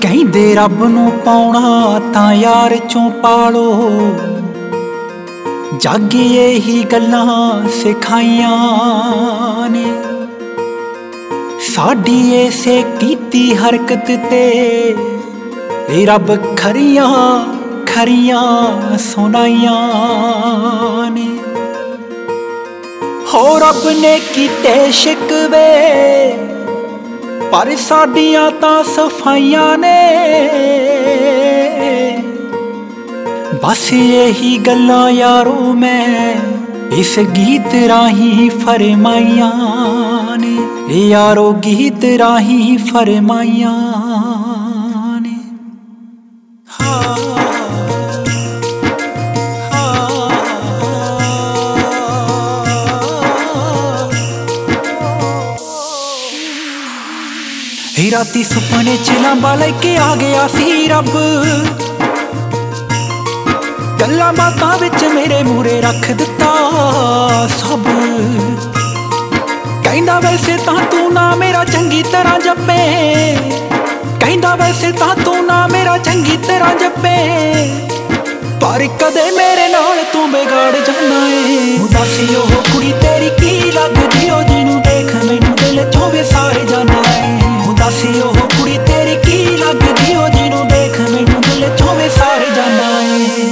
ਕਹਿੰਦੇ ਰੱਬ ਨੂੰ ਪਾਉਣਾ ਤਾਂ ਯਾਰ ਚੋਂ ਪਾਲੋ, ਜੱਗ ਇਹੀ ਗੱਲਾਂ ਸਿਖਾਈਆਂ ਨੇ। ਸਾਡੀ ਏਸੇ ਕੀਤੀ ਹਰਕਤ ਤੇ ਇਹ ਰੱਬ ਖਰੀਆਂ ਖਰੀਆਂ ਸੁਣਾਈਆਂ ਨੇ। ਹੋ ਰੱਬ ਨੇ ਕੀਤੇ ਸ਼ਿਕਵੇ ਪਰ ਸਾਡੀਆਂ ਤਾਂ ਸਫਾਈਆਂ ਨੇ। ਬਸ ਇਹੀ ਗੱਲਾਂ ਯਾਰੋ ਮੈਂ ਇਸ ਗੀਤ ਰਾਹੀਂ ਫਰਮਾਈਆਂ ਨੇ, ਇਹ ਯਾਰੋ ਗੀਤ ਰਾਹੀਂ ਫਰਮਾਈਆਂ ਨੇ। ਰਾਤੀ ਸੁਪਨੇ ਚ ਲਾਂਬਾ ਲੈ ਕੇ ਆ ਗਿਆ ਸੀ ਰੱਬ, ਗੱਲਾਂ ਬਾਤਾਂ ਵਿੱਚ ਮੇਰੇ ਮੂਹਰੇ ਰੱਖ ਦਿੱਤਾ ਸਭ। ਕਹਿੰਦਾ ਵੈਸੇ ਤਾਂ ਤੂੰ ਨਾ ਮੇਰਾ ਚੰਗੀ ਤਰ੍ਹਾਂ ਜੱਪੇ, ਕਹਿੰਦਾ ਵੈਸੇ ਤਾਂ ਤੂੰ ਨਾ ਮੇਰਾ ਚੰਗੀ ਤਰ੍ਹਾਂ ਜੱਪੇ, ਪਰ ਕਦੇ ਮੇਰੇ ਨਾਲ ਤੂੰ ਵਿਗਾੜ ਜਾਨਾ ਏ। ਦੱਸ ਉਹ ਕੁੜੀ ਤੇਰੀ ਕੀ ਲੱਗਦੀ ਓ, ਜਿਹਨੂੰ ਦੇਖ ਮੈਨੂੰ ਦਿਲ ਚੋਂ ਵਿਸਾਰ ਜਾਨਾ ਏ। ਦੱਸ ਉਹ ਕੁੜੀ ਤੇਰੀ ਕੀ ਲੱਗਦੀ ਓ, ਜਿਹਨੂੰ ਦੇਖ ਮੈਨੂੰ ਦਿਲ ਚੋਂ ਵਿਸਾਰ ਜਾਨਾ ਏ।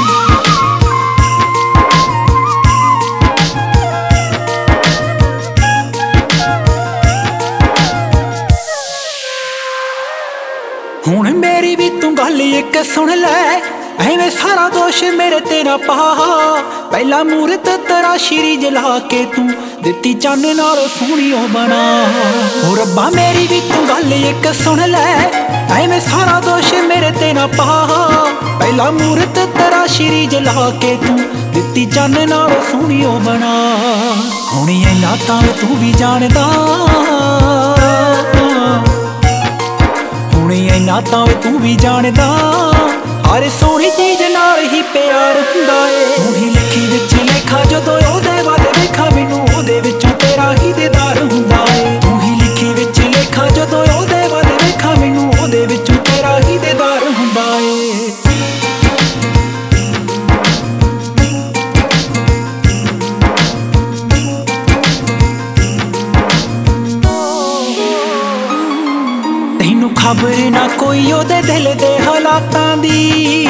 ਹੁਣ ਮੇਰੀ ਵੀ ਤੂੰ ਗੱਲ ਇੱਕ ਸੁਣ ਲੈ, ਐਵੇਂ ਸਾਰਾ ਦੋਸ਼ ਮੇਰੇ ਤੇ ਨਾ ਪਾ। ਪਹਿਲਾ ਮੂਰਤ ਤੇਰਾ ਸ਼ੀਰੀ ਜਲਾ ਕੇ ਤੂੰ ਦਿੱਤੀ ਚੰਨ ਨਾਲ ਸੋਹਣੀ ਉਹ ਬਣਾ। ਹੋ ਰੱਬਾ ਮੇਰੀ ਵੀ ਤੂੰ ਗੱਲ ਇੱਕ ਸੁਣ ਲੈ, ਐਵੇਂ ਸਾਰਾ ਦੋਸ਼ ਮੇਰੇ ਤੇ ਨਾ ਪਾ। ਪਹਿਲਾ ਮੂਰਤ ਤੇਰਾ ਸ਼ੀਰੀ ਜਲਾ ਕੇ ਤੂੰ ਦਿੱਤੀ ਚੰਨ ਨਾਲ ਸੋਹਣੀ ਉਹ ਬਣਾ। ਹੁਣ ਇੰਨਾ ਤਾਂ ਤੂੰ ਵੀ ਜਾਣਦਾ, ਹੁਣ ਇੰਨਾ ਤਾਂ ਤੂੰ ਵੀ ਜਾਣਦਾ, ਹਰ ਸੋਹਣੀ ਚੀਜ਼ ਨਾਲ ਹੀ ਪਿਆਰ ਹੁੰਦਾ ਏ। ਤੂੰ ਹੀ ਲਿਖੀ ਵਿੱਚ ਲੇਖਾ, ਜਦੋਂ ਉਹਦੇ ਵੱਲ ਵੇਖਾਂ ਮੈਨੂੰ ਉਹਦੇ ਵਿੱਚੋਂ ਤੇਰਾ ਹੀ ਦੀਦਾਰ ਹੁੰਦਾ ਏ। ਤੂੰ ਹੀ ਲਿਖੀ ਵਿੱਚ ਲੇਖਾ, ਜਦੋਂ ਉਹਦੇ ਵੱਲ ਵੇਖਾਂ ਮੈਨੂੰ ਉਹਦੇ ਵਿੱਚੋਂ ਤੇਰਾ ਹੀ ਦੀਦਾਰ ਹੁੰਦਾ ਏ। ਤੈਨੂੰ ਖਬਰ ਨਾ ਕੋਈ ਉਹਦੇ ਦਿਲ ਦੇ ਹਾਲਾਤਾਂ ਦੀ,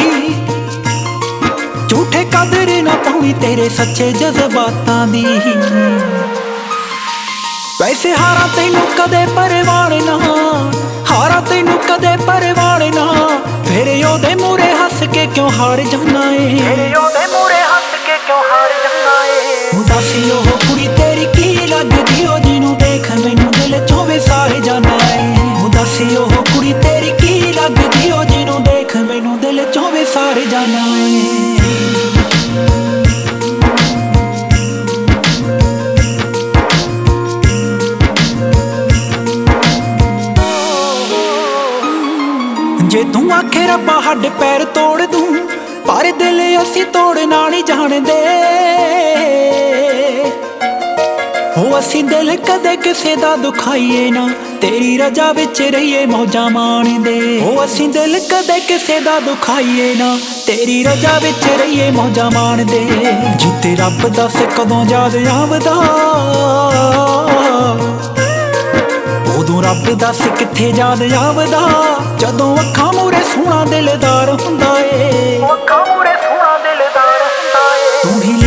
ਝੂਠੇ ਕਦਰ ਨਾ ਪਾਉਣੀ ਤੇਰੇ ਸੱਚੇ ਜਜ਼ਬਾਤਾਂ ਦੀ। ਵੈਸੇ ਹਾਰਾਂ ਤੈਨੂੰ ਕਦੇ ਪਰਵਾਹ ਨਾ, ਹਾਰਾਂ ਤੈਨੂੰ ਕਦੇ ਪਰਵਾਹ ਨਾ, ਫਿਰ ਉਹਦੇ ਮੂਹਰੇ ਹੱਸ ਕੇ ਕਿਉਂ ਹਾਰ ਜਾਨਾ ਏ। ਫਿਰ ਉਹਦੇ ਮੂਹਰੇ ਹੱਸ ਕੇ ਕਿਉਂ ਹਾਰ ਜਾਨਾ ਏ। ਦੱਸ ਉਹ ਕੁੜੀ ਤੇਰੀ ਕੀ ਲੱਗਦੀ ਓ, ਜਿਹਨੂੰ ਦੇਖ ਮੈਨੂੰ ਦਿਲ ਚੋਂ ਵਿਸਾਰ ਜਾਨਾ ਏ। ਦੱਸ ਉਹ ਕੁੜੀ ਤੇਰੀ ਕੀ ਲੱਗਦੀ ਓ, ਜਿਹਨੂੰ ਦੇਖ ਮੈਨੂੰ ਦਿਲ ਚੋਂ ਵਿਸਾਰ ਜਾਨਾ ਏ। ਜੇ ਤੂੰ ਆਖੇ ਰੱਬਾ ਹੱਡ ਪੈਰ ਤੋੜ ਦੂੰ, ਪਰ ਦਿਲ ਅਸੀਂ ਤੋੜਨਾ ਨਹੀਂ ਜਾਣਦੇ। ਹੋ ਅਸੀਂ ਦਿਲ ਕਦੇ ਕਿਸੇ ਦਾ ਦੁਖਾਈਏ ਨਾ, ਤੇਰੀ ਰਜਾ ਵਿੱਚ ਰਹੀਏ ਮੌਜਾਂ ਮਾਣਦੇ। ਹੋ ਅਸੀਂ ਦਿਲ ਕਦੇ ਕਿਸੇ ਦਾ ਦੁਖਾਈਏ ਨਾ, ਤੇਰੀ ਰਜਾ ਵਿੱਚ ਰਹੀਏ ਮੌਜਾਂ ਮਾਣਦੇ। ਜਿੱਤੇ ਰੱਬ ਦੱਸ ਕਦੋਂ ਯਾਦ ਆਵਦਾ, ਉਦੋਂ ਰੱਬ ਦੱਸ ਕਿੱਥੇ ਯਾਦ ਆਵਦਾ, ਜਦੋਂ ਅੱਖਾਂ ਮੂਹਰੇ ਸੋਹਣਾ ਦਿਲਦਾਰ ਹੁੰਦਾ ਏ। ਅੱਖਾਂ ਮੂਹਰੇ ਸੋਹਣਾ ਦਿਲਦਾਰ ਹੁੰਦਾ ਏ। ਤੂੰ ਹੀ